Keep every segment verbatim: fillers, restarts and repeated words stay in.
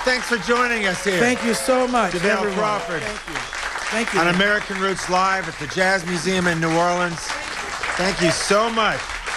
Thanks for joining us here. Thank you so much, JaVale everyone. Crawford. Thank you. Thank you. On American Roots Live at the Jazz Museum in New Orleans. Thank you so much.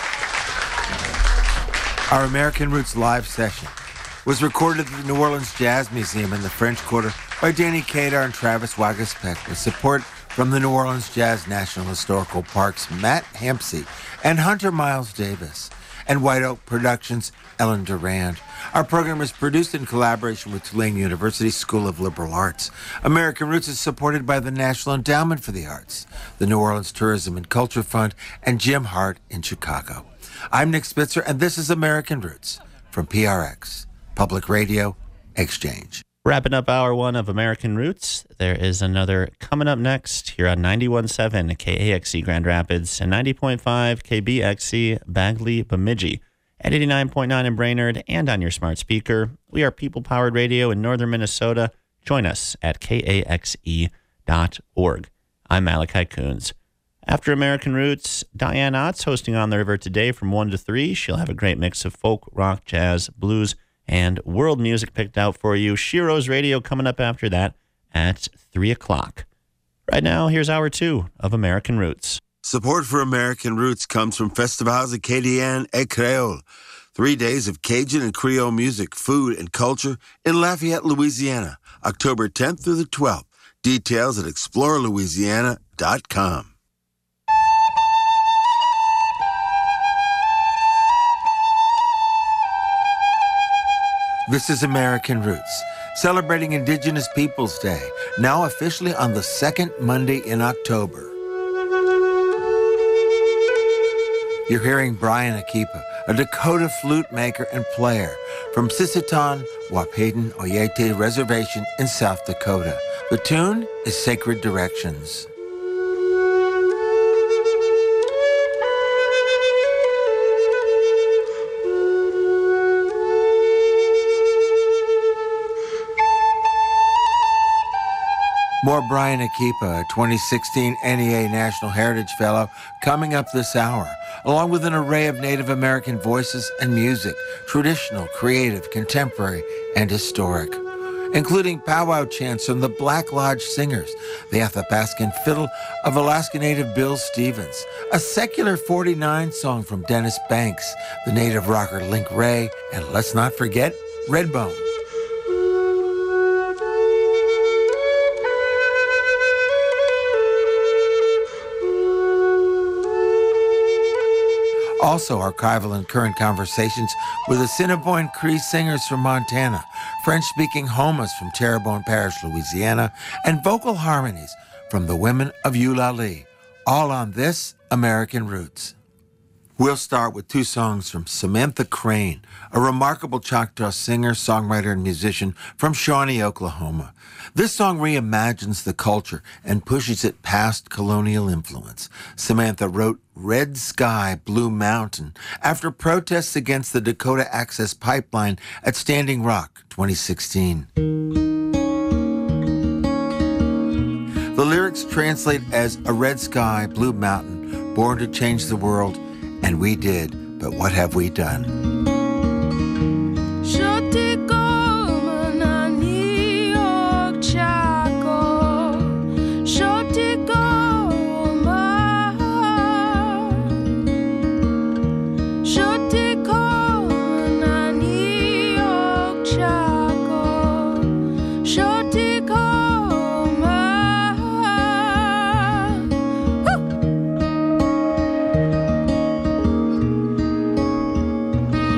Our American Roots Live session was recorded at the New Orleans Jazz Museum in the French Quarter by Danny Kadar and Travis Waguespack with support from the New Orleans Jazz National Historical Park's Matt Hampsey and Hunter Miles Davis, and White Oak Productions' Ellen Durand. Our program is produced in collaboration with Tulane University School of Liberal Arts. American Roots is supported by the National Endowment for the Arts, the New Orleans Tourism and Culture Fund, and Jim Hart in Chicago. I'm Nick Spitzer, and this is American Roots from P R X, Public Radio Exchange. Wrapping up hour one of American Roots, there is another coming up next here on ninety-one point seven K A X C Grand Rapids and ninety point five K B X C Bagley Bemidji, at eighty-nine point nine in Brainerd and on your smart speaker. We are people-powered radio in northern Minnesota. Join us at K A X E dot org. I'm Malachi Coons. After American Roots, Diane Ott's hosting On the River today from one to three. She'll have a great mix of folk, rock, jazz, blues, and world music picked out for you. Shiro's Radio coming up after that at three o'clock. Right now, here's hour two of American Roots. Support for American Roots comes from Festivals Acadiens et Creole, three days of Cajun and Creole music, food, and culture in Lafayette, Louisiana, October tenth through the twelfth. Details at explore louisiana dot com. This is American Roots, celebrating Indigenous Peoples Day, now officially on the second Monday in October. You're hearing Brian Akipa, a Dakota flute maker and player from Sisseton, Wapayden, Oyate Reservation in South Dakota. The tune is Sacred Directions. More Brian Akipa, a twenty sixteen N E A National Heritage Fellow, coming up this hour, along with an array of Native American voices and music, traditional, creative, contemporary, and historic, including powwow chants from the Black Lodge Singers, the Athabascan fiddle of Alaska Native Bill Stevens, a secular forty-nine song from Dennis Banks, the native rocker Link Ray, and let's not forget Redbone. Also archival and current conversations with the Assiniboine Cree singers from Montana, French-speaking Homas from Terrebonne Parish, Louisiana, and vocal harmonies from the women of Eulalie, all on this American Roots. We'll start with two songs from Samantha Crane, a remarkable Choctaw singer, songwriter, and musician from Shawnee, Oklahoma. This song reimagines the culture and pushes it past colonial influence. Samantha wrote Red Sky, Blue Mountain after protests against the Dakota Access Pipeline at Standing Rock, twenty sixteen. The lyrics translate as a red sky, blue mountain, born to change the world. And we did, but what have we done? Woo!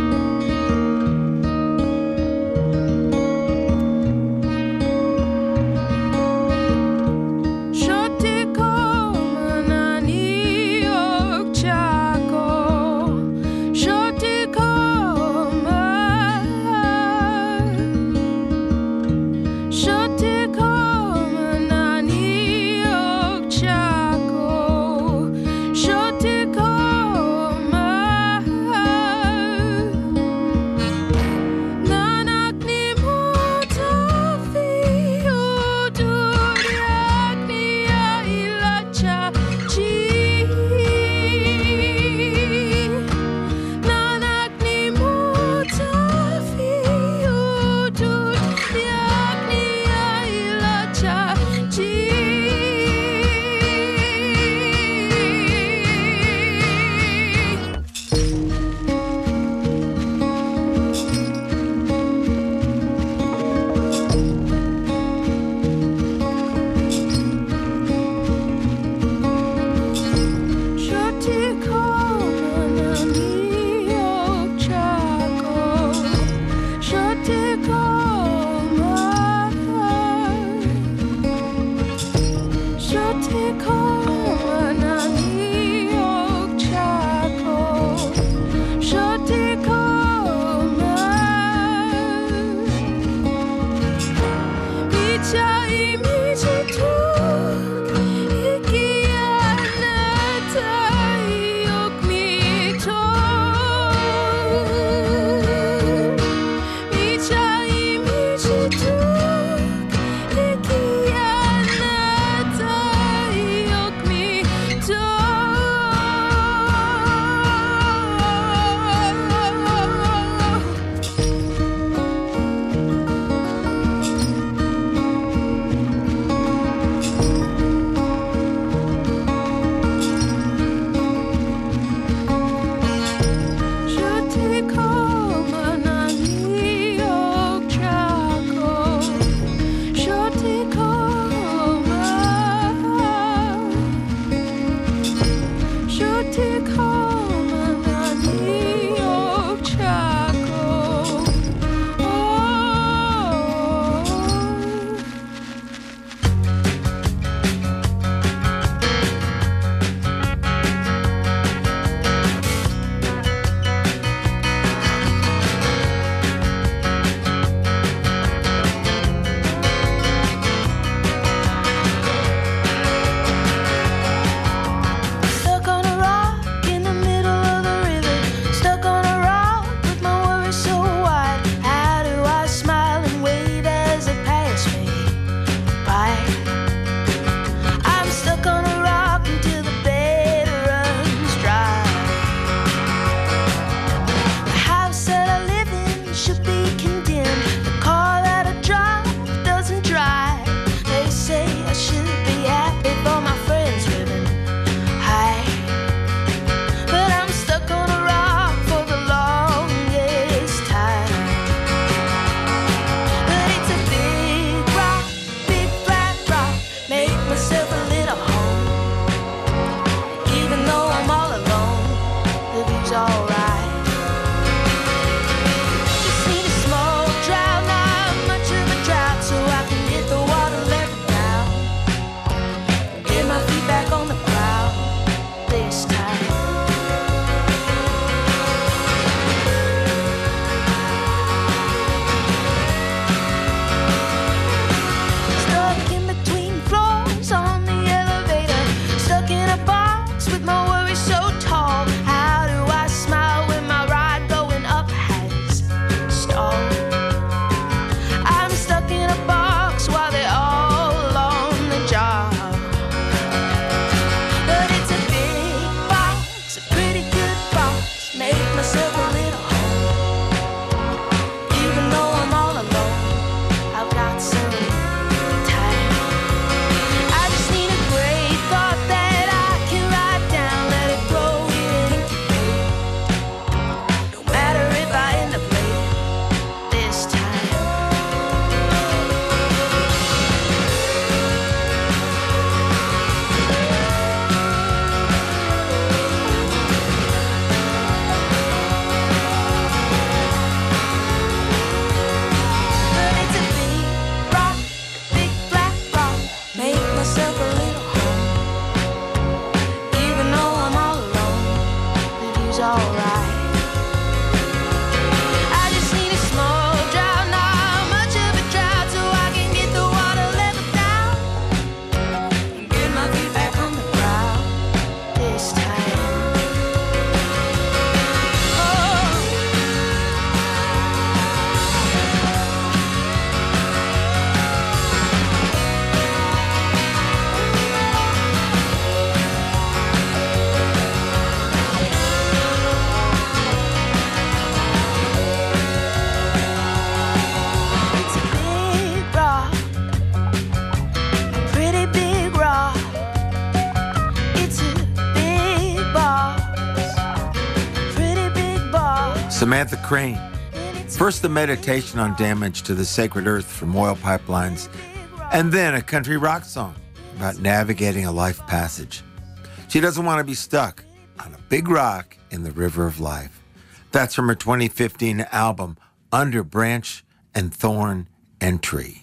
Samantha Crane. First, the meditation on damage to the sacred earth from oil pipelines, and then a country rock song about navigating a life passage. She doesn't want to be stuck on a big rock in the river of life. That's from her twenty fifteen album, Under Branch and Thorn and Tree.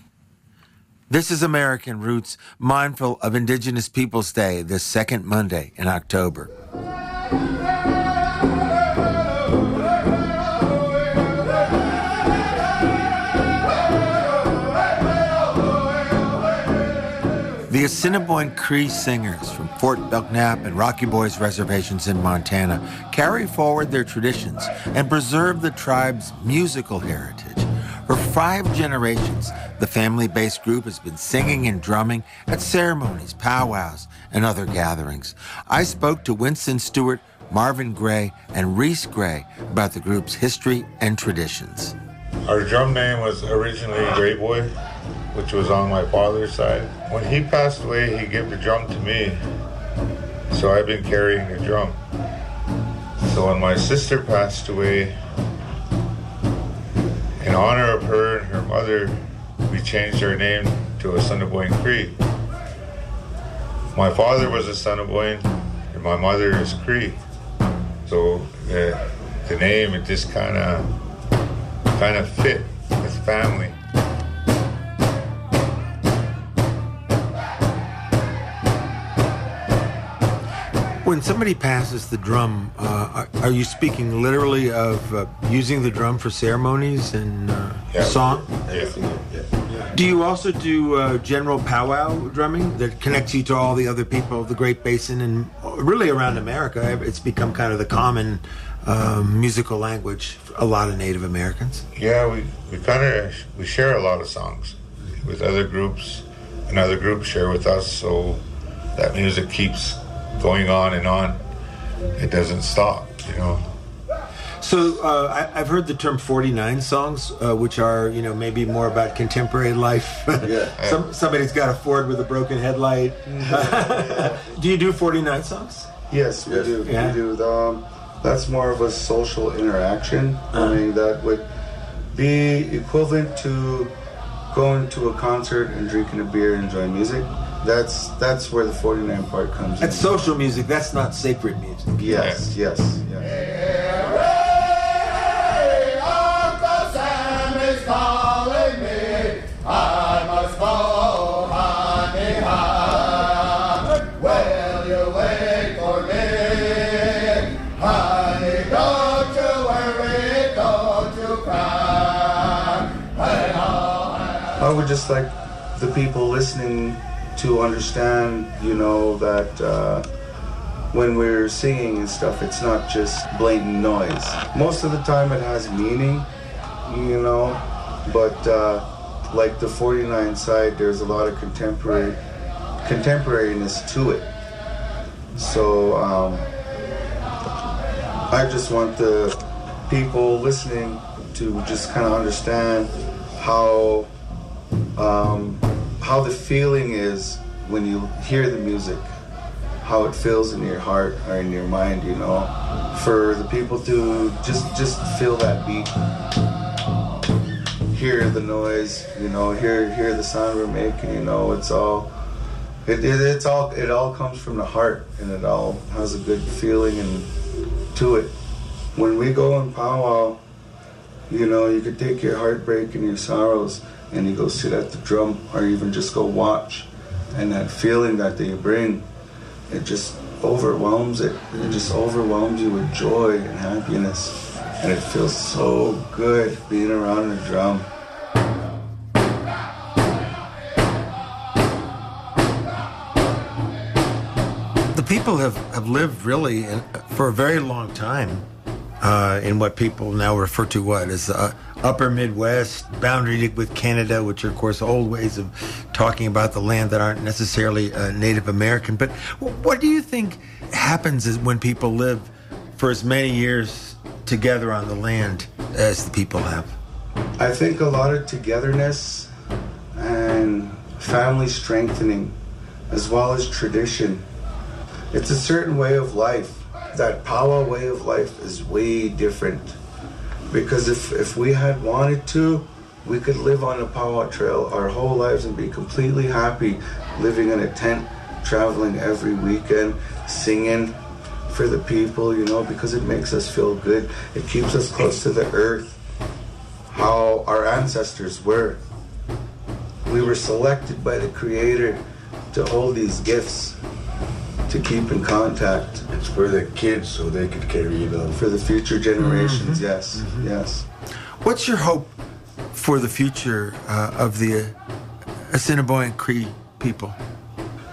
This is American Roots, mindful of Indigenous Peoples Day, this second Monday in October. The Assiniboine Cree singers from Fort Belknap and Rocky Boys reservations in Montana carry forward their traditions and preserve the tribe's musical heritage. For five generations, the family-based group has been singing and drumming at ceremonies, powwows, and other gatherings. I spoke to Winston Stewart, Marvin Gray, and Reese Gray about the group's history and traditions. Our drum name was originally Gray Boy, which was on my father's side. When he passed away, he gave the drum to me, so I've been carrying the drum. So when my sister passed away, in honor of her and her mother, we changed our name to Assiniboine Cree. My father was Assiniboine, and my mother is Cree. So the, the name, it just kind of kind of fit with family. When somebody passes the drum, uh, are, are you speaking literally of uh, using the drum for ceremonies and uh, Yeah. song? Yeah. Do you also do uh, general powwow drumming that connects you to all the other people of the Great Basin and really around America? It's become kind of the common um, musical language for a lot of Native Americans. Yeah, we, we kind of we share a lot of songs with other groups, and other groups share with us, so that music keeps going on and on. It doesn't stop, you know. So uh, I, I've heard the term forty-nine songs, uh, which are, you know, maybe more about contemporary life. Yeah. Some, somebody's got a Ford with a broken headlight. Do you do forty-nine songs? Yes, we Yes. do. Yeah. We do. Um, that's more of a social interaction. Uh-huh. I mean, that would be equivalent to going to a concert and drinking a beer and enjoying music. That's that's where the forty-nine part comes That's in. social music. That's not sacred music. Yes, yes, yes. Uncle Sam is calling me. I must go, honey, hon. Will you wait for me? Honey, don't you worry, don't you cry. And I'll have I would just like the people listening to understand, you know, that uh, when we're singing and stuff, it's not just blatant noise. Most of the time it has meaning, you know, but uh, like the forty-nine side, there's a lot of contemporary contemporariness to it. So um, I just want the people listening to just kind of understand how um, how the feeling is when you hear the music, how it feels in your heart or in your mind, you know, for the people to just just feel that beat, hear the noise, you know, hear hear the sound we're making, you know, it's all it, it it's all it all comes from the heart, and it all has a good feeling and to it. When we go on powwow, you know, you could take your heartbreak and your sorrows and you go sit at the drum, or even just go watch, and that feeling that they bring, it just overwhelms it. It just overwhelms you with joy and happiness, and it feels so good being around the drum. The people have, have lived really in, for a very long time uh, in what people now refer to what as uh, upper Midwest, boundary with Canada, which are, of course, old ways of talking about the land that aren't necessarily uh, Native American. But what do you think happens is when people live for as many years together on the land as the people have? I think a lot of togetherness and family strengthening, as well as tradition. It's a certain way of life. That powwow way of life is way different. Because if, if we had wanted to, we could live on a powwow trail our whole lives and be completely happy living in a tent, traveling every weekend, singing for the people, you know, because it makes us feel good. It keeps us close to the earth, how our ancestors were. We were selected by the Creator to hold these gifts, to keep in contact. It's for the kids so they could carry it on. For the future generations, Mm-hmm. yes, Mm-hmm. yes. What's your hope for the future uh, of the Assiniboine Cree people?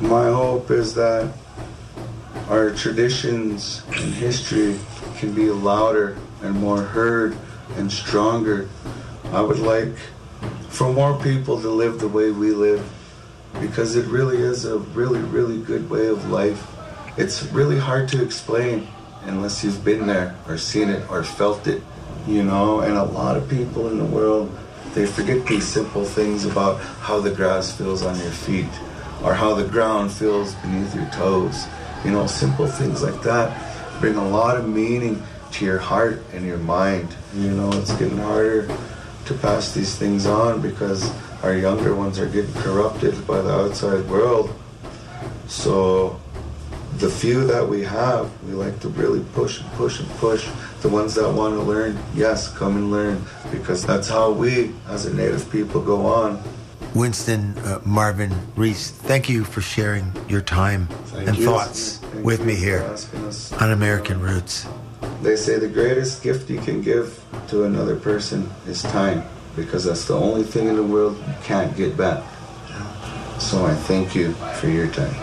My hope is that our traditions and history can be louder and more heard and stronger. I would like for more people to live the way we live, because it really is a really, really good way of life. It's really hard to explain unless you've been there or seen it or felt it, you know, and a lot of people in the world, they forget these simple things about how the grass feels on your feet or how the ground feels beneath your toes. You know, simple things like that bring a lot of meaning to your heart and your mind. You know, it's getting harder to pass these things on because our younger ones are getting corrupted by the outside world. So the few that we have, we like to really push and push and push. The ones that want to learn, yes, come and learn, because that's how we, as a Native people, go on. Winston uh, Marvin Reese, thank you for sharing your time Thank and you. thoughts Thank with you me for here asking us. on American Roots. They say the greatest gift you can give to another person is time, because that's the only thing in the world you can't get back. So I thank you for your time.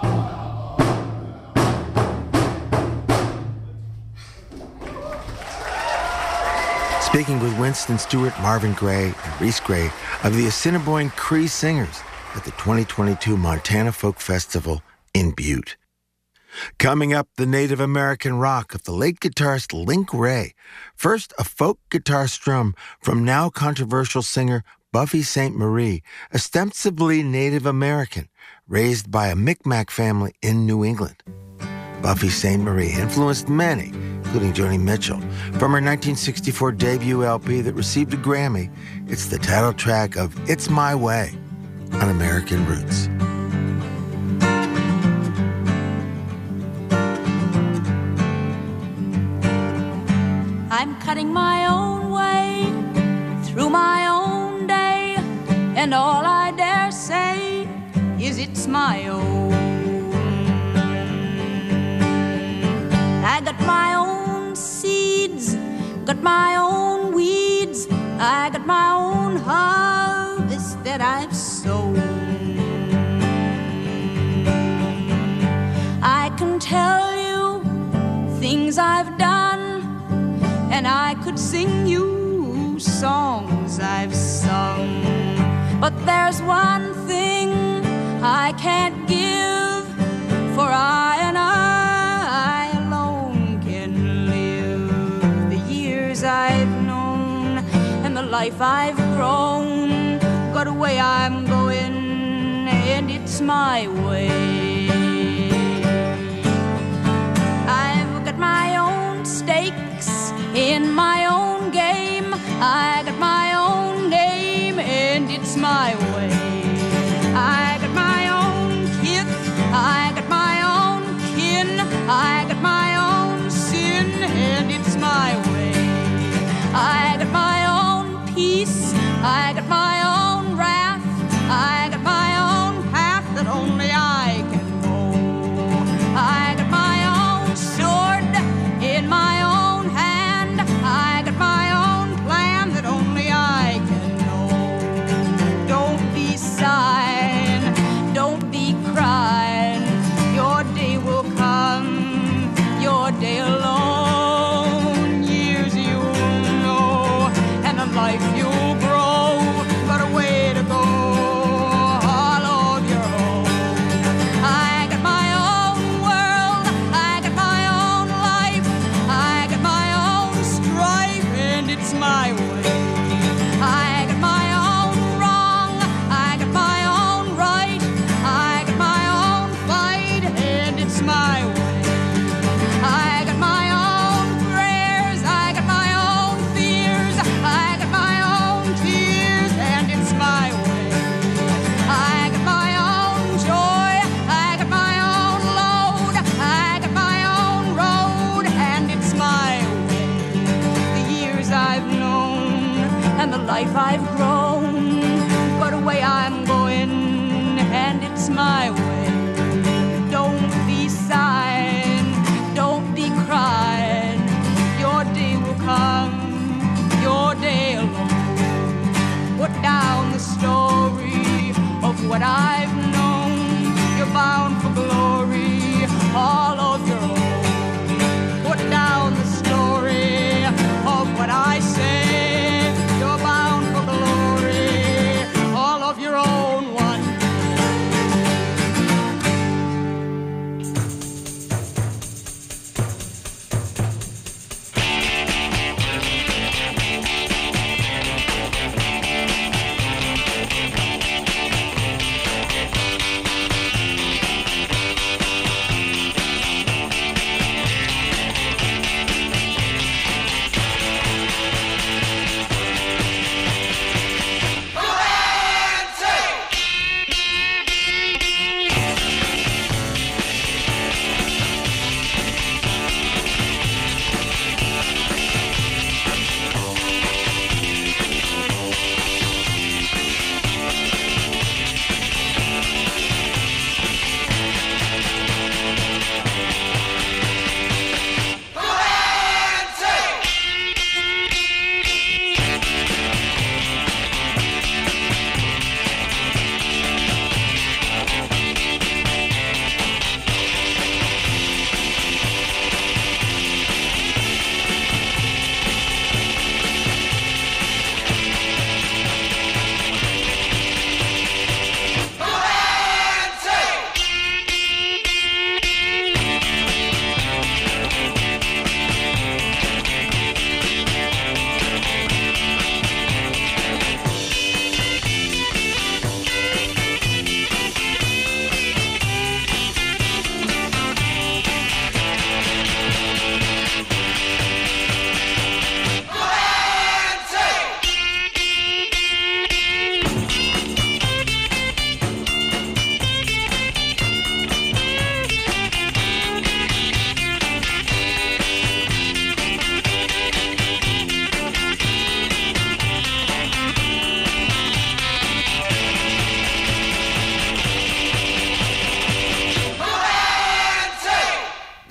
Speaking with Winston Stewart, Marvin Gray, and Reese Gray of the Assiniboine Cree Singers at the twenty twenty-two Montana Folk Festival in Butte. Coming up, the Native American rock of the late guitarist Link Wray. First, a folk guitar strum from now controversial singer Buffy Sainte Marie, ostensibly Native American, raised by a Micmac family in New England. Buffy Sainte Marie influenced many, including Joni Mitchell. From her nineteen sixty-four debut L P that received a Grammy, it's the title track of It's My Way on American Roots. I'm cutting my own way through my own day, and all I dare say is it's my own. I got my own seeds, got my own weeds, I got my own harvest that I've sown. I can tell you things I've done, and I could sing you songs I've sung. But there's one thing I can't give, for I and I alone can live the years I've known and the life I've grown. Got a way I'm going, and it's my way. I've got my own stakes in my own game, I got my own name, and it's my way. I got my own kith, I got my own kin, I got my own sin, and it's my way. I got my own peace, I got my own wrath, I got my own path that only I can go. I got my own sword in my own hand, I got my own plan that only I can know. Don't be sighing, don't be crying, your day will come, your day alone. Years you'll know, and a life you'll grow, got a way to go, all of your own. I got my own world, I got my own life, I got my own strife, and it's my way. I got my own wrong, I got my own right, I got my own fight, and it's my way. I got my own prayers, I got my own fears, I got my own tears, and it's my way. I got my own joy, I got my own load, I got my own road, and it's my way. The years I've known and the life I've grown, but a way I'm going, and it's my way. Don't be sighing, don't be crying, your day will come, your day alone. Put down the story of what I've known, you're bound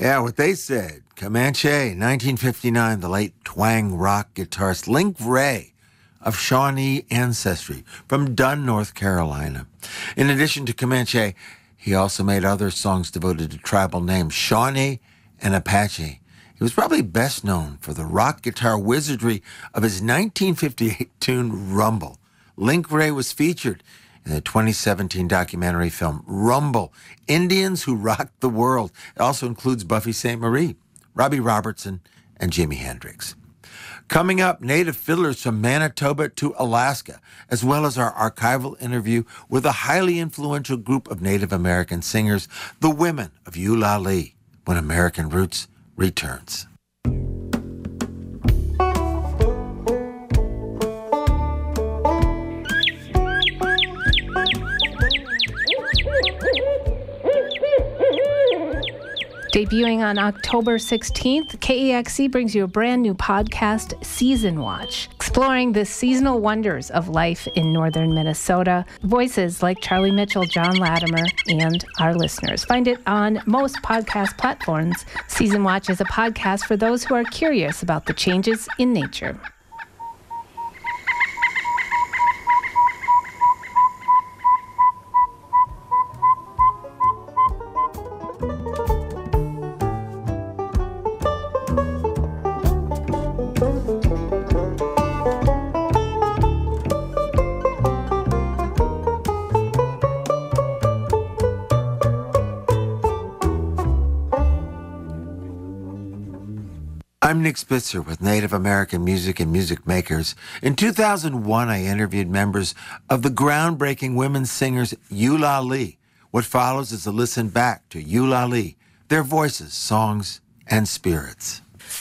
Yeah, what they said. Comanche, nineteen fifty-nine, the late twang rock guitarist Link Wray of Shawnee ancestry from Dunn, North Carolina. In addition to Comanche, he also made other songs devoted to tribal names, Shawnee and Apache. He was probably best known for the rock guitar wizardry of his nineteen fifty-eight tune Rumble. Link Wray was featured in the twenty seventeen documentary film Rumble, Indians Who Rocked the World. It also includes Buffy Sainte Marie, Robbie Robertson, and Jimi Hendrix. Coming up, native fiddlers from Manitoba to Alaska, as well as our archival interview with a highly influential group of Native American singers, the Women of Eulalie, when American Roots returns. Debuting on October sixteenth, K E X C brings you a brand new podcast, Season Watch, exploring the seasonal wonders of life in northern Minnesota. Voices like Charlie Mitchell, John Latimer, and our listeners. Find it on most podcast platforms. Season Watch is a podcast for those who are curious about the changes in nature. I'm Nick Spitzer with Native American Music and Music Makers. In two thousand one, I interviewed members of the groundbreaking women's singers Eulalie. What follows is a listen back to Eulalie, their voices, songs, and spirits.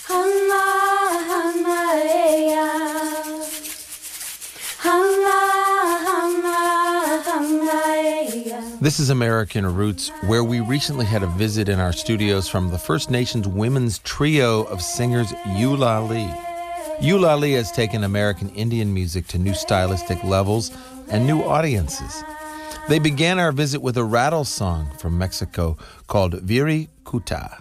This is American Roots, where we recently had a visit in our studios from the First Nations women's trio of singers Eulalie. Eulalie has taken American Indian music to new stylistic levels and new audiences. They began our visit with a rattle song from Mexico called Viri Kuta.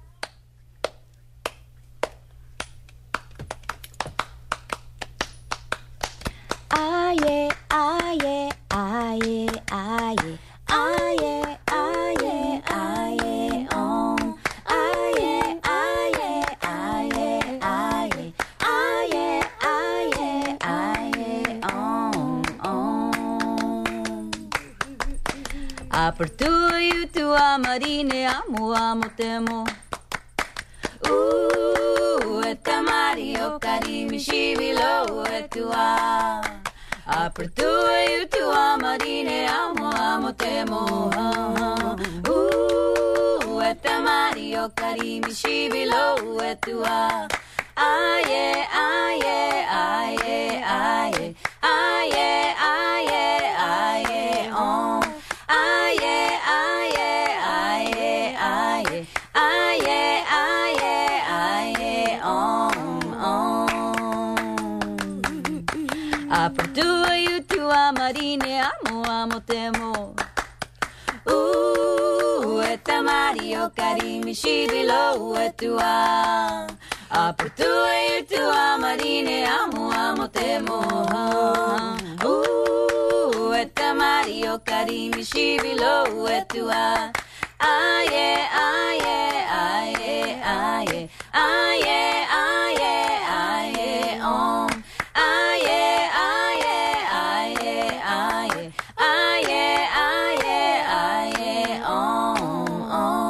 Aye, aye, aye, aye. Aye, aye, aye, om. Aye, aye, aye, aye. Aye, aye, aye, om, om. Apertu tu amarine amo amo temo. Uh, eta Mario Karimi shivilo etua. Apertu tu amarine amo amo temo. Uh, eta Mario Karimi shivilo etua. Aye, aye, aye, aye. Aye, aye, aye, om. Aye, aye, aye, aye. Aye, aye, aye, om, om. Apertu tu amarine amo amo temo. Uh, eta Mario Karimi shivilo etua. Apertu tu amarine amo amo temo. Uh, eta Mario Karimi shivilo etua. Aye, aye, aye, aye. Aye, aye, aye, om. Aye, aye, aye, aye. Aye, aye, aye, om,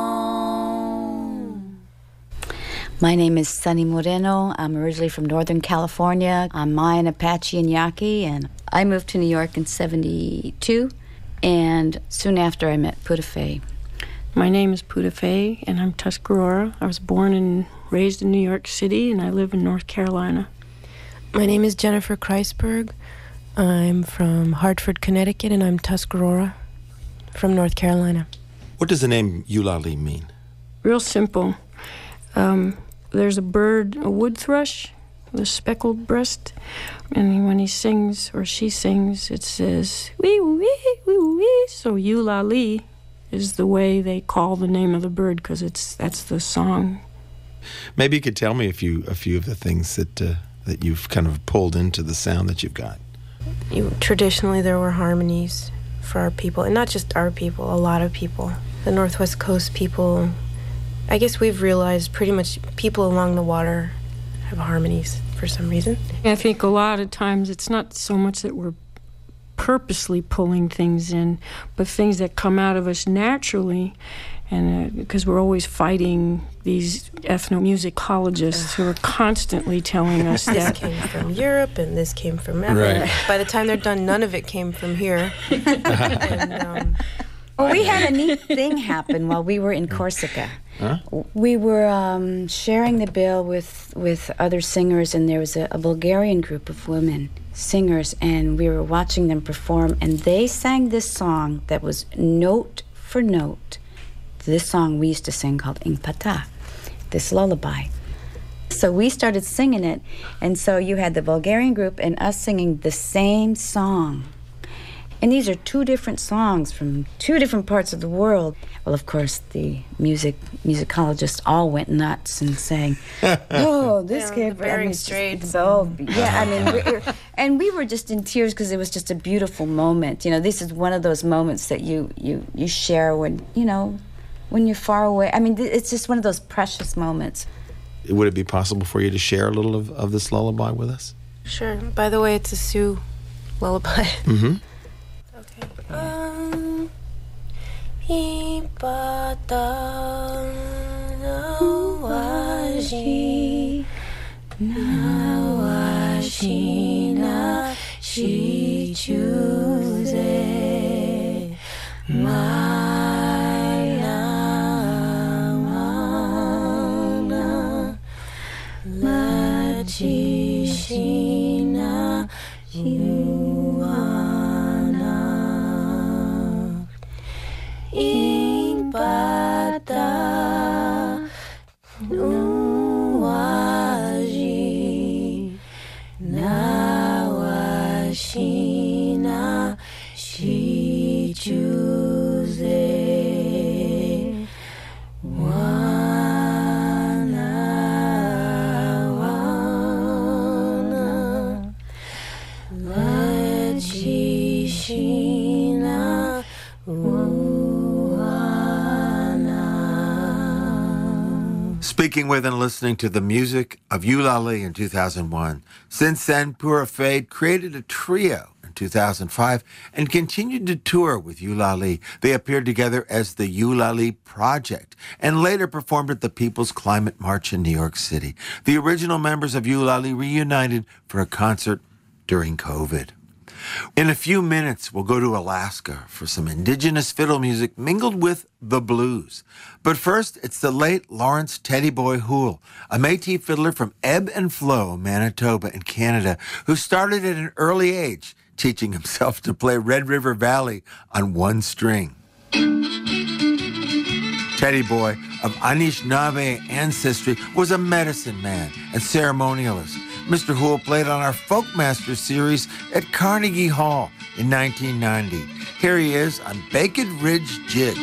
om. My name is Sunny Moreno. I'm originally from Northern California. I'm Mayan, Apache, and Yaqui, and I moved to New York in seventy-two, and soon after I met Putafay. My name is Putafay, and I'm Tuscarora. I was born and raised in New York City, and I live in North Carolina. My name is Jennifer Kreisberg. I'm from Hartford, Connecticut, and I'm Tuscarora from North Carolina. What does the name Eulalie mean? Real simple. Um, there's a bird, a wood thrush, with a speckled breast, and when he sings, or she sings, it says, wee, wee, wee, wee, so Eulalie. is the way they call the name of the bird, because it's that's the song. Maybe you could tell me a few a few of the things that uh, that you've kind of pulled into the sound that you've got. You, traditionally, there were harmonies for our people, and not just our people, a lot of people. The Northwest Coast people, I guess we've realized pretty much people along the water have harmonies for some reason. I think a lot of times it's not so much that we're purposely pulling things in, but things that come out of us naturally, and uh, because we're always fighting these ethnomusicologists who are constantly telling us this that came from Europe and this came from Africa. Right. By the time they're done, none of it came from here. and, um, well, we had a neat thing happen while we were in Corsica. Huh? We were um, sharing the bill with, with other singers, and there was a, a Bulgarian group of women singers, and we were watching them perform, and they sang this song that was note for note this song we used to sing called Ingpata, this lullaby. So we started singing it, and so you had the Bulgarian group and us singing the same song. And these are two different songs from two different parts of the world. Well, of course, the music musicologists all went nuts and sang, "Oh, this yeah, came from Bering I mean, Strait." So yeah, I mean, we're, and we were just in tears because it was just a beautiful moment. You know, this is one of those moments that you you you share when you know when you're far away. I mean, it's just one of those precious moments. Would it be possible for you to share a little of, of this lullaby with us? Sure. By the way, it's a Sioux lullaby. Mm-hmm. Um, Ipata nawashi nawashi na shi choose my na la chi shi na you Impata nuwaji nawashina shi choose wana wana laji shina Speaking with and listening to the music of Eulalie in two thousand one. Since then, Pura Fade created a trio in two thousand five and continued to tour with Eulalie. They appeared together as the Eulalie Project and later performed at the People's Climate March in New York City. The original members of Eulalie reunited for a concert during COVID. In a few minutes, we'll go to Alaska for some indigenous fiddle music mingled with the blues. But first, it's the late Lawrence Teddy Boy Houle, a Métis fiddler from Ebb and Flow, Manitoba in Canada, who started at an early age teaching himself to play Red River Valley on one string. Teddy Boy, of Anishinaabe ancestry, was a medicine man and ceremonialist. Mister Houle played on our Folkmaster series at Carnegie Hall in nineteen ninety. Here he is on Baked Ridge Jig.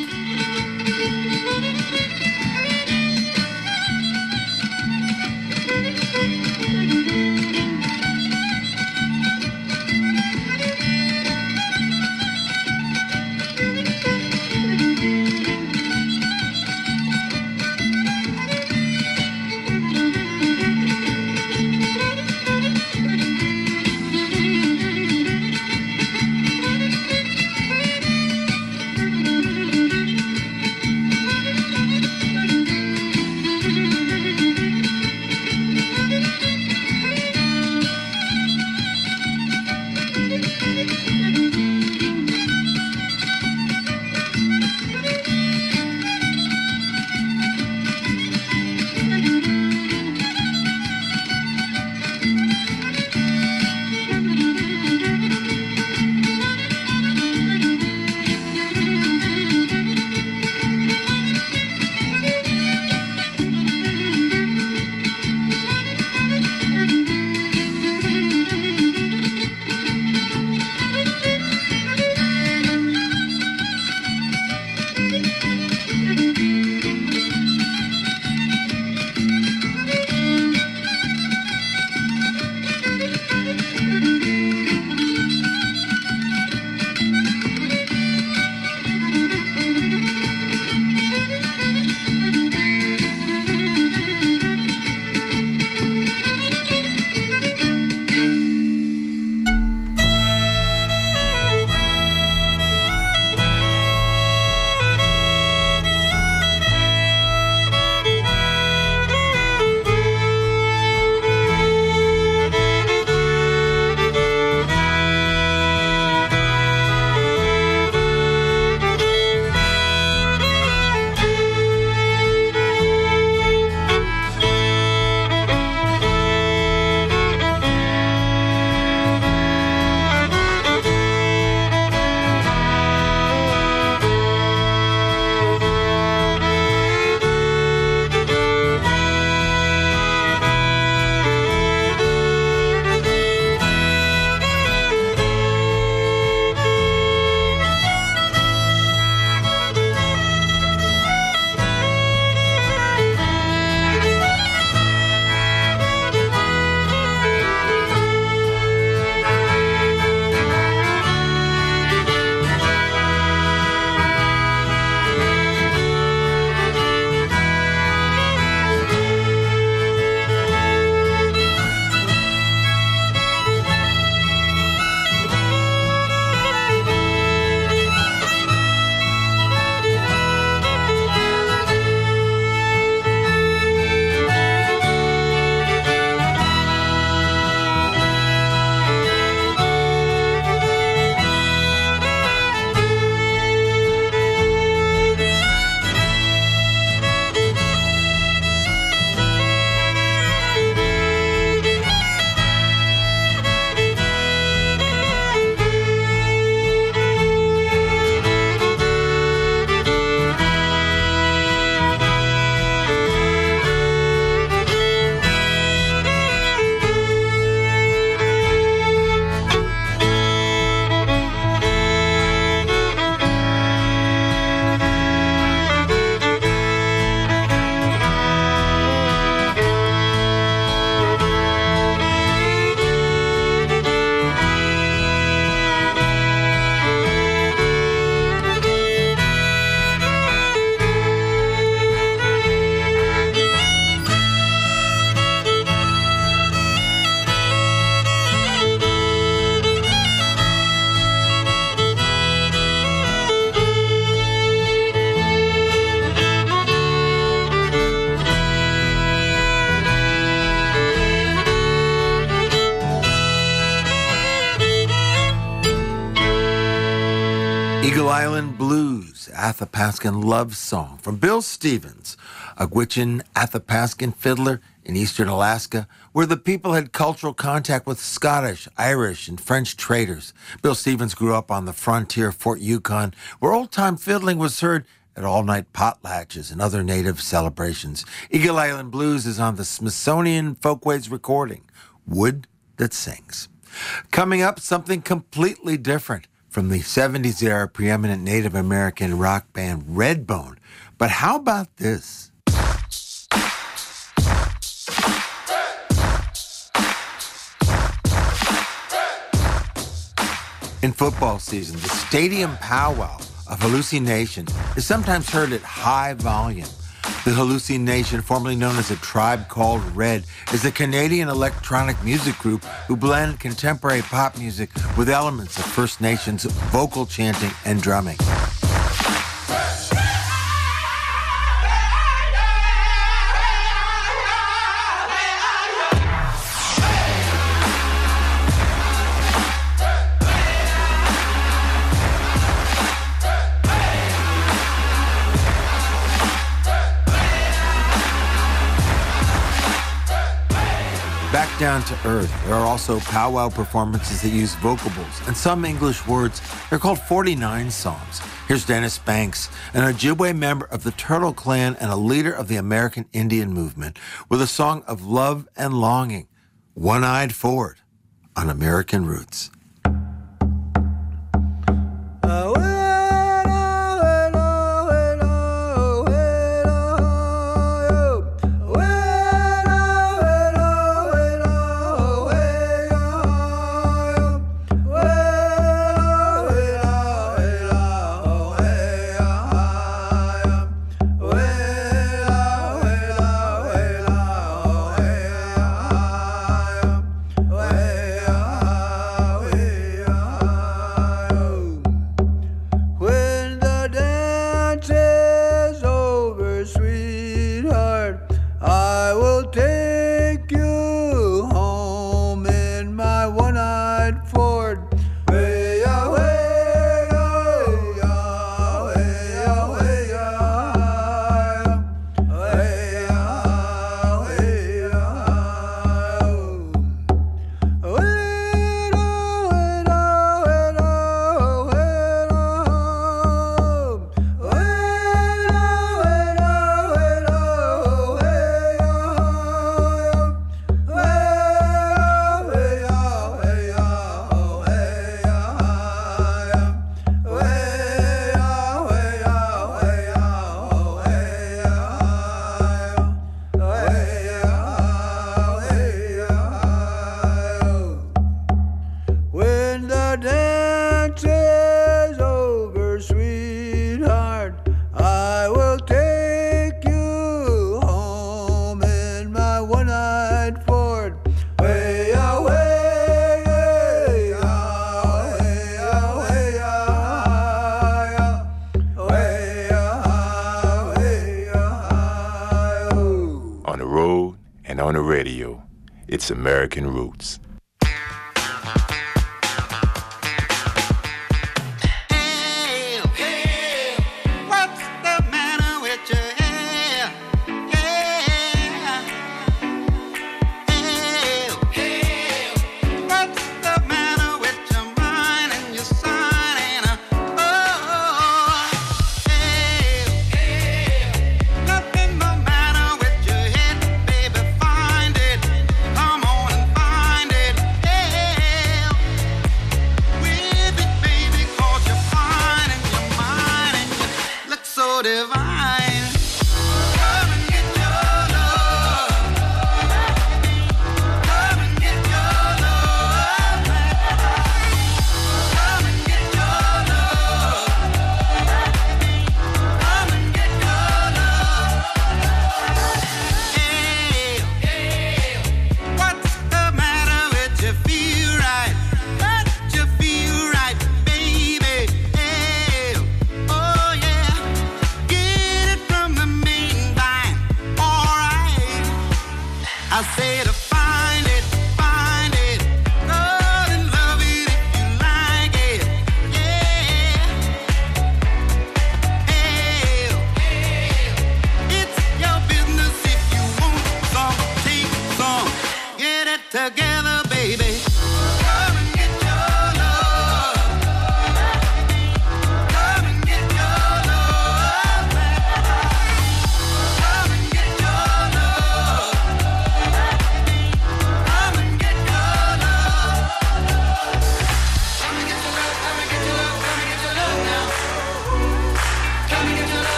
Eagle Island Blues, Athapascan love song from Bill Stevens, a Gwich'in Athapascan fiddler in eastern Alaska, where the people had cultural contact with Scottish, Irish, and French traders. Bill Stevens grew up on the frontier of Fort Yukon, where old-time fiddling was heard at all-night potlatches and other native celebrations. Eagle Island Blues is on the Smithsonian Folkways recording, Wood That Sings. Coming up, something completely different from the seventies-era preeminent Native American rock band Redbone. But how about this? In football season, the stadium powwow of Halluci Nation is sometimes heard at high volume. The Halluci Nation, formerly known as a Tribe Called Red, is a Canadian electronic music group who blend contemporary pop music with elements of First Nations vocal chanting and drumming. Back down to earth, there are also powwow performances that use vocables and some English words. They're called forty-nine songs. Here's Dennis Banks, an Ojibwe member of the Turtle Clan and a leader of the American Indian movement, with a song of love and longing, One-Eyed Ford, on American Roots. On the radio, it's American Roots. Give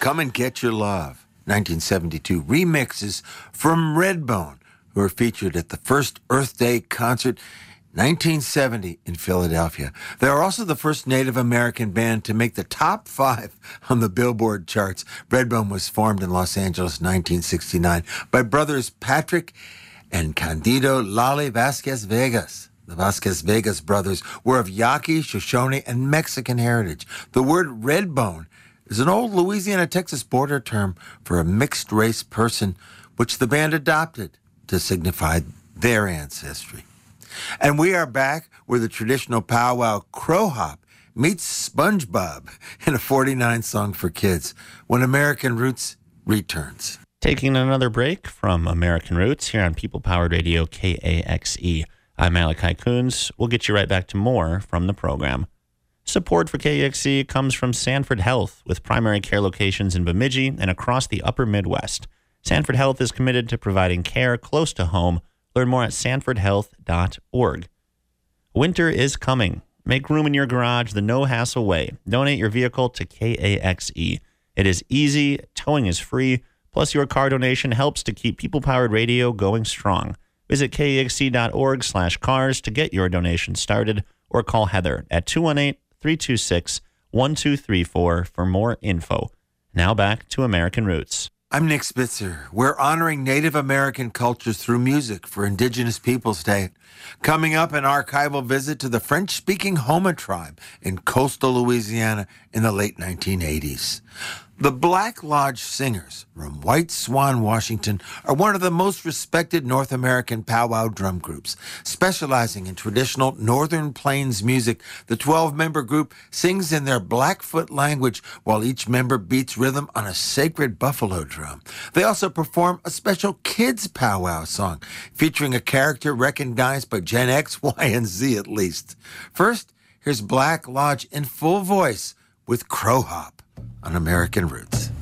Come and Get Your Love, nineteen seventy-two remixes from Redbone, who were featured at the first Earth Day concert nineteen seventy in Philadelphia. They are also the first Native American band to make the top five on the Billboard charts. Redbone was formed in Los Angeles in nineteen sixty-nine by brothers Patrick and Candido Lali Vasquez Vegas. The Vasquez Vegas brothers were of Yaqui, Shoshone, and Mexican heritage. The word Redbone is an old Louisiana-Texas border term for a mixed-race person, which the band adopted to signify their ancestry. And we are back where the traditional powwow Crow Hop meets SpongeBob in a forty-nine song for kids when American Roots returns. Taking another break from American Roots here on People Powered Radio K A X E. I'm Malachi Coons. We'll get you right back to more from the program. Support for K A X E comes from Sanford Health, with primary care locations in Bemidji and across the upper Midwest. Sanford Health is committed to providing care close to home. Learn more at sanford health dot org. Winter is coming. Make room in your garage the no-hassle way. Donate your vehicle to K A X E. It is easy, towing is free, plus your car donation helps to keep People-Powered Radio going strong. Visit K A X E dot org slash cars to get your donation started, or call Heather at two one eight, three two six, one two three four for more info. Now back to American Roots. I'm Nick Spitzer. We're honoring Native American cultures through music for Indigenous Peoples Day. Coming up, an archival visit to the French-speaking Houma tribe in coastal Louisiana in the late nineteen eighties. The Black Lodge Singers from White Swan, Washington, are one of the most respected North American powwow drum groups. Specializing in traditional Northern Plains music, the twelve-member group sings in their Blackfoot language while each member beats rhythm on a sacred buffalo drum. They also perform a special kids powwow song featuring a character recognized by Gen X, Y, and Z at least. First, here's Black Lodge in full voice with Crow Hop on American Roots.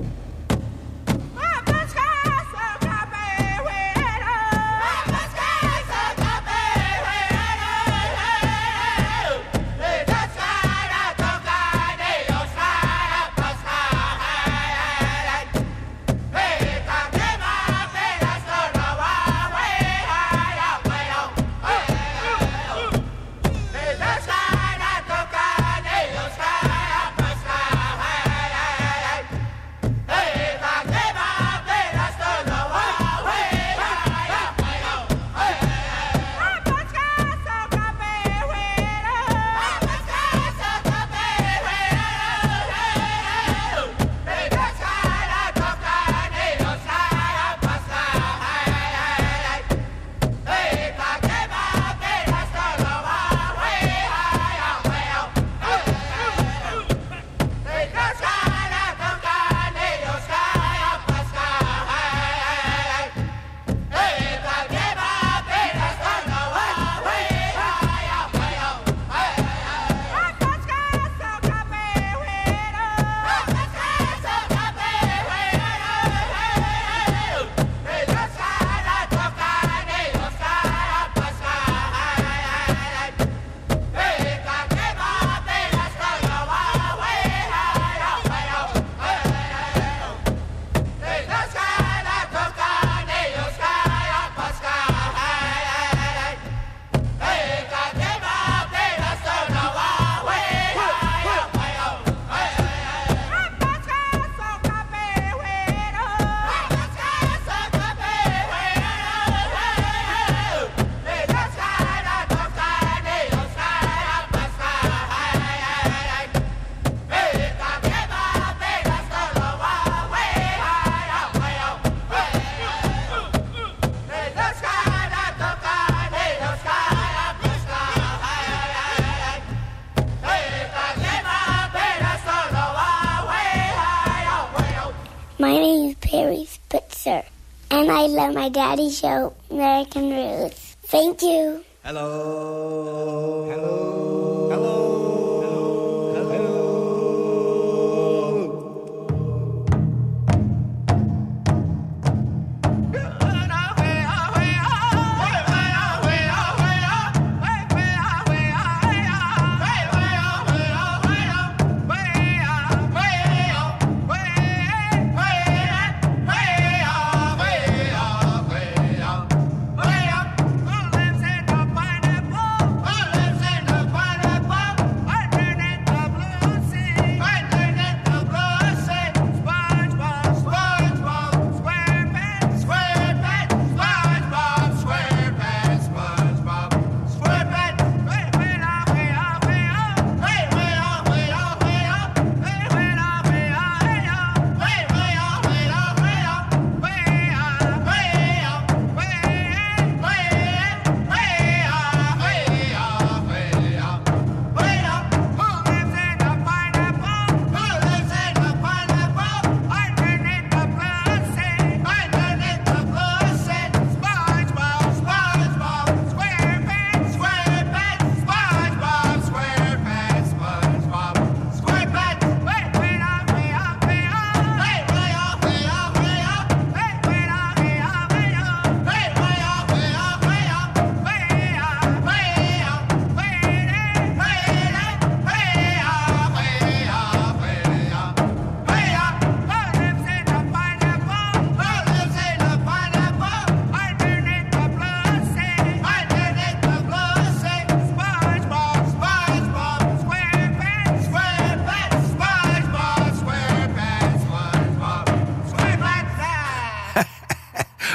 My name is Perry Spitzer, and I love my daddy's show, American Roots. Thank you. Hello. Hello. Hello.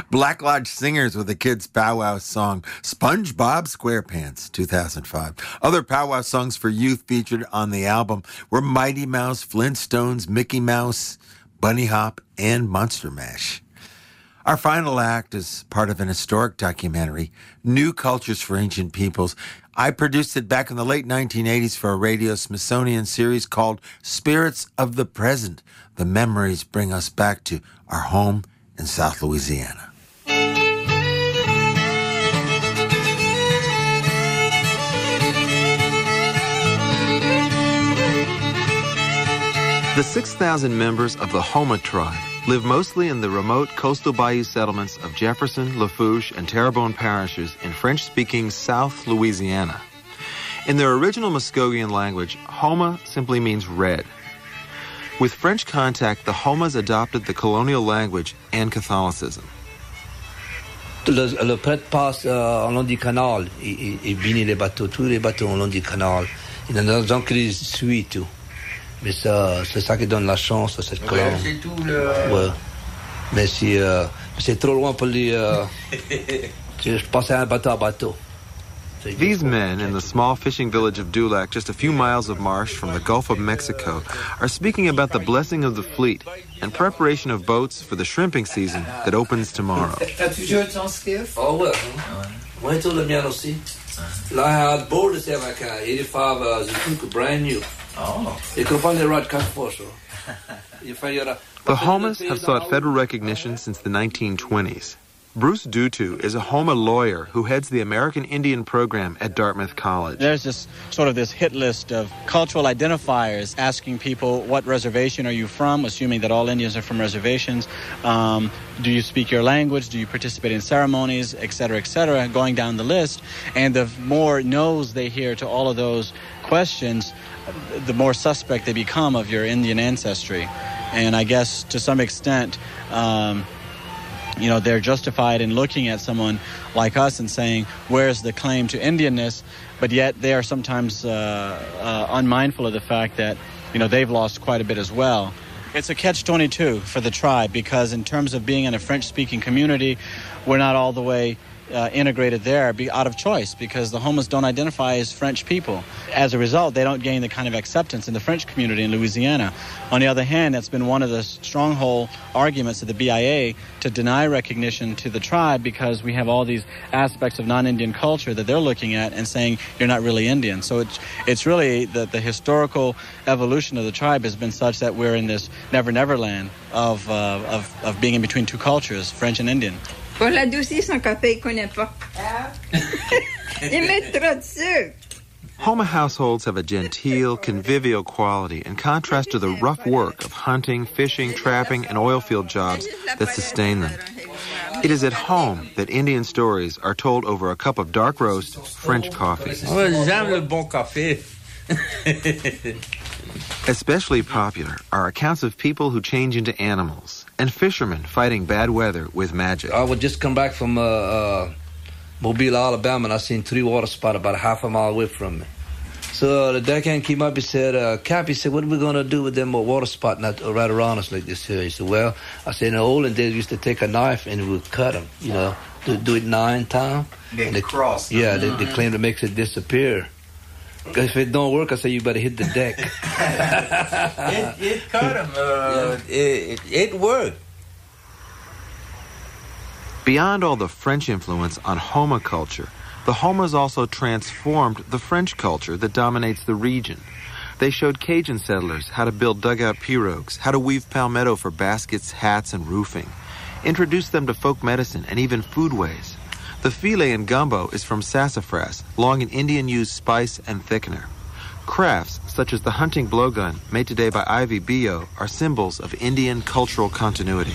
Black Lodge Singers with a kids' powwow song, SpongeBob SquarePants, two thousand five. Other powwow songs for youth featured on the album were Mighty Mouse, Flintstones, Mickey Mouse, Bunny Hop, and Monster Mash. Our final act is part of an historic documentary, New Cultures for Ancient Peoples. I produced it back in the late nineteen eighties for a Radio Smithsonian series called Spirits of the Present. The memories bring us back to our home in South Louisiana. The six thousand members of the Houma tribe live mostly in the remote coastal bayou settlements of Jefferson, Lafourche, and Terrebonne parishes in French-speaking South Louisiana. In their original Muskogean language, Houma simply means red. With French contact, the Houmas adopted the colonial language and Catholicism. Le, le prêtre passe euh, en long du canal. Il, il bénit les bateaux, tous les bateaux en long du canal. Il y en a des gens qui les suivent tout. Mais ça, c'est ça qui donne la chance à cette colonne. Ouais, c'est tout le... Ouais. Mais si, euh, c'est trop loin pour les... Euh, je passe un bateau à bateau. These men in the small fishing village of Dulac, just a few miles of marsh from the Gulf of Mexico, are speaking about the blessing of the fleet and preparation of boats for the shrimping season that opens tomorrow. As-tu joué ton skiff? Oh, ouais. Moi, tout le mien aussi. Là, I had board this avec un eighty-five uh, Zukuka, brand new. Oh. You can find the right cut for sure. The Houmas have sought federal recognition since the nineteen twenties. Bruce Dutu is a Houma lawyer who heads the American Indian program at Dartmouth College. There's this sort of this hit list of cultural identifiers asking people, what reservation are you from, assuming that all Indians are from reservations. Um, do you speak your language? Do you participate in ceremonies, et cetera, et cetera, going down the list. And the more no's they hear to all of those questions, the more suspect they become of your Indian ancestry. And I guess to some extent, um, you know, they're justified in looking at someone like us and saying, where's the claim to Indianness? But yet they are sometimes uh, uh, unmindful of the fact that, you know, they've lost quite a bit as well. It's a catch twenty-two for the tribe because in terms of being in a French-speaking community, we're not all the way Uh, integrated there be out of choice because the Houmas don't identify as French people. As a result, they don't gain the kind of acceptance in the French community in Louisiana. On the other hand, that's been one of the stronghold arguments of the B I A to deny recognition to the tribe because we have all these aspects of non-Indian culture that they're looking at and saying you're not really Indian. So it's it's really the, the historical evolution of the tribe has been such that we're in this never-never land of, uh, of, of being in between two cultures, French and Indian. Pour l'adoucir, son café, il connaît pas. Il met trop de sucre. Houma households have a genteel, convivial quality in contrast to the rough work of hunting, fishing, trapping, and oil field jobs that sustain them. It is at home that Indian stories are told over a cup of dark roast French coffee. J'aime le bon café. Especially popular are accounts of people who change into animals and fishermen fighting bad weather with magic. I would just come back from uh, uh, Mobile, Alabama, and I seen three water spots about a half a mile away from me. So uh, the deckhand came up, he said, uh, Cap, he said, what are we going to do with them water spots not right around us like this here? He said, well, I said, in the olden days, we used to take a knife and we would cut them, you know, do, do it nine times. They, they cross them. Yeah, they, they claim it makes it disappear. If it don't work, I say you better hit the deck. it, it cut him. Uh, yeah. it, it, it worked. Beyond all the French influence on Houma culture, the Houmas also transformed the French culture that dominates the region. They showed Cajun settlers how to build dugout pirogues, how to weave palmetto for baskets, hats, and roofing, introduced them to folk medicine and even foodways. The filet in gumbo is from sassafras, long an Indian-used spice and thickener. Crafts, such as the hunting blowgun, made today by Ivy Bio, are symbols of Indian cultural continuity.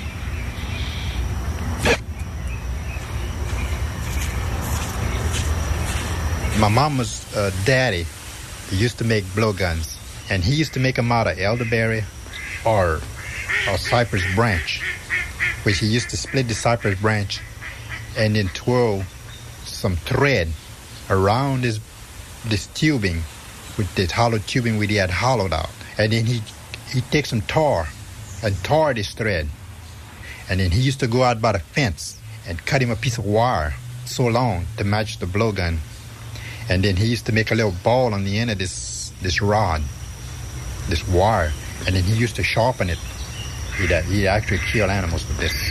My mama's uh, daddy used to make blowguns, and he used to make them out of elderberry or a cypress branch, which he used to split the cypress branch and then twirl some thread around this this tubing, with this hollow tubing we had hollowed out. And then he he takes some tar and tar this thread. And then he used to go out by the fence and cut him a piece of wire so long to match the blowgun. And then he used to make a little ball on the end of this this rod, this wire, and then he used to sharpen it. He'd, he'd actually kill animals with this.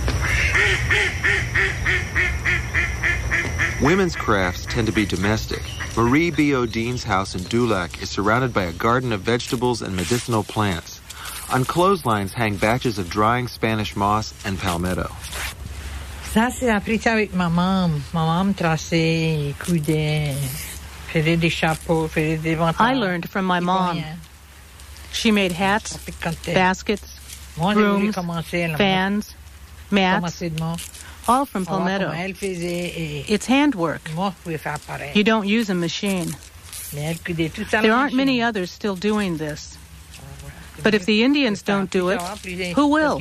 Women's crafts tend to be domestic. Marie Biodin's house in Dulac is surrounded by a garden of vegetables and medicinal plants. On clotheslines hang batches of drying Spanish moss and palmetto. Ça, c'est appris ça avec maman. Maman traçait, coudait, faisait des chapeaux, faisait des vêtements. I learned from my mom. She made hats, baskets, brooms, fans, mats, all from palmetto. It's handwork. You don't use a machine. There aren't many others still doing this. But if the Indians don't do it, who will?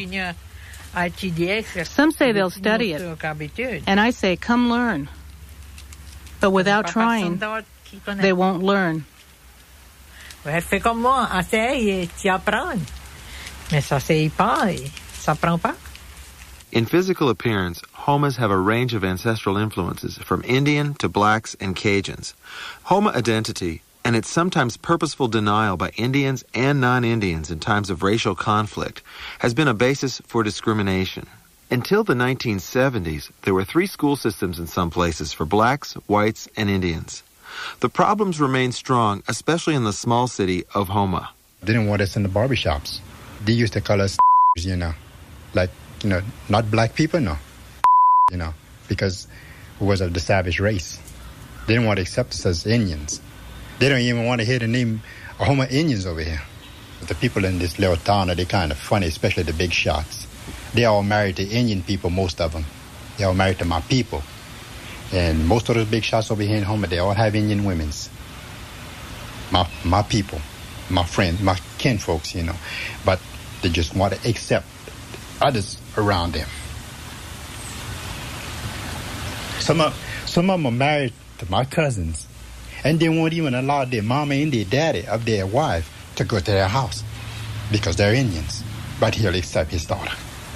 Some say they'll study it, and I say, come learn. But without trying, they won't learn. Fais comme moi, essaye et tu apprends. Mais ça s'essaye pas et ça prend pas. In physical appearance, Homas have a range of ancestral influences, from Indian to blacks and Cajuns. Homa identity and its sometimes purposeful denial by Indians and non-Indians in times of racial conflict has been a basis for discrimination. Until the nineteen seventies, there were three school systems in some places for blacks, whites, and Indians. The problems remain strong, especially in the small city of Homa. They didn't want us in the barbershops. They used to call us, you know, like, you know, not black people, no, you know, because we was of the savage race. They didn't want to accept us as Indians. They don't even want to hear the name of Homa Indians over here. But the people in this little town are they kind of funny, especially the big shots. They all married to Indian people, most of them. They all married to my people. And most of those big shots over here in Homa, they all have Indian women's. My my people, my friends, my kinfolks, you know. But they just want to accept others around them. Some of, some of them are married to my cousins. And they won't even allow their mama and their daddy of their wife to go to their house because they're Indians. But he'll accept his daughter.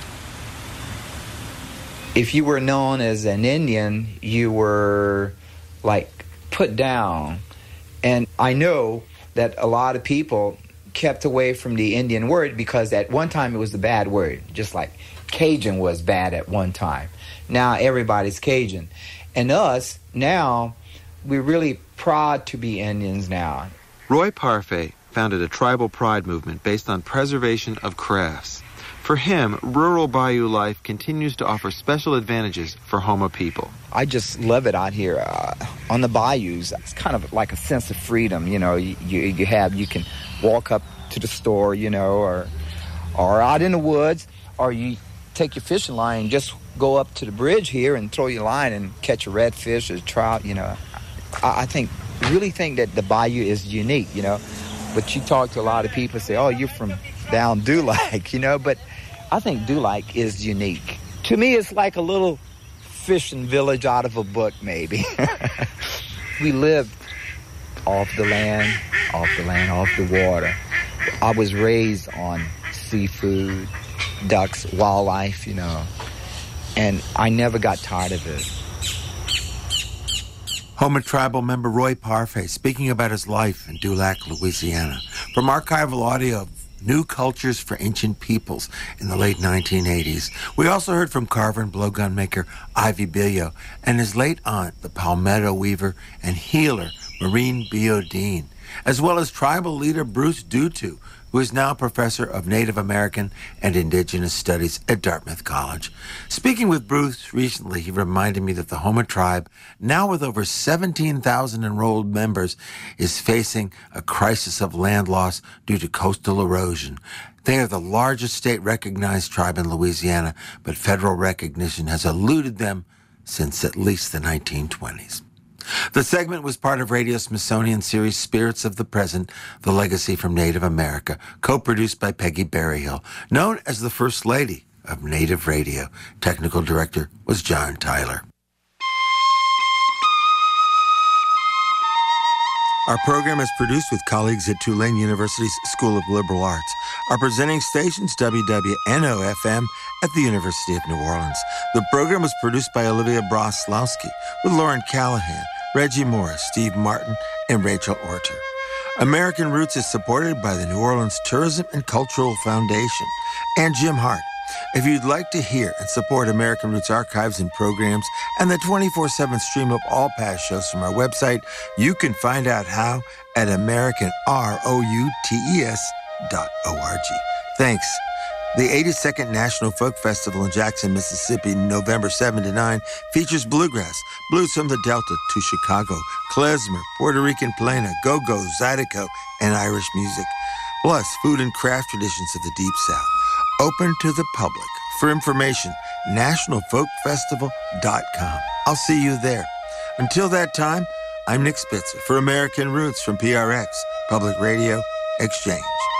If you were known as an Indian, you were, like, put down. And I know that a lot of people kept away from the Indian word because at one time it was a bad word, just like Cajun was bad at one time. Now everybody's Cajun. And us, now, we're really proud to be Indians now. Roy Parfait founded a tribal pride movement based on preservation of crafts. For him, rural bayou life continues to offer special advantages for Homa people. I just love it out here uh, on the bayous. It's kind of like a sense of freedom, you know. You, you, you have, you can walk up to the store, you know, or or out in the woods, or you take your fishing line and just go up to the bridge here and throw your line and catch a redfish or a trout, you know. I, I think, really think that the bayou is unique, you know. But you talk to a lot of people, say, oh, you're from down Dulac, you know, but I think Dulac is unique. To me, it's like a little fishing village out of a book, maybe. We lived off the land, off the land, off the water. I was raised on seafood, ducks, wildlife, you know, and I never got tired of it. Homa tribal member Roy Parfait speaking about his life in Dulac, Louisiana. From archival audio of New Cultures for Ancient Peoples in the late nineteen eighties, we also heard from carver and blowgun maker Ivy Bilio and his late aunt, the palmetto weaver and healer Maureen Biodin, as well as tribal leader Bruce Dutu, who is now professor of Native American and Indigenous Studies at Dartmouth College. Speaking with Bruce recently, he reminded me that the Homa tribe, now with over seventeen thousand enrolled members, is facing a crisis of land loss due to coastal erosion. They are the largest state-recognized tribe in Louisiana, but federal recognition has eluded them since at least the nineteen twenties. The segment was part of Radio Smithsonian series Spirits of the Present, The Legacy from Native America, co-produced by Peggy Berryhill, known as the First Lady of Native Radio. Technical director was John Tyler. Our program is produced with colleagues at Tulane University's School of Liberal Arts. Our presenting station's W W N O F M at the University of New Orleans. The program was produced by Olivia Broslowski with Lauren Callahan, Reggie Morris, Steve Martin, and Rachel Orter. American Roots is supported by the New Orleans Tourism and Cultural Foundation and Jim Hart. If you'd like to hear and support American Roots archives and programs and the twenty-four seven stream of all past shows from our website, you can find out how at American Roots dot org. Thanks. The eighty-second National Folk Festival in Jackson, Mississippi, November seventh to nine, features bluegrass, blues from the Delta to Chicago, klezmer, Puerto Rican plena, go-go, zydeco, and Irish music, plus food and craft traditions of the Deep South. Open to the public. For information, national folk festival dot com. I'll see you there. Until that time, I'm Nick Spitzer for American Roots from P R X, Public Radio Exchange.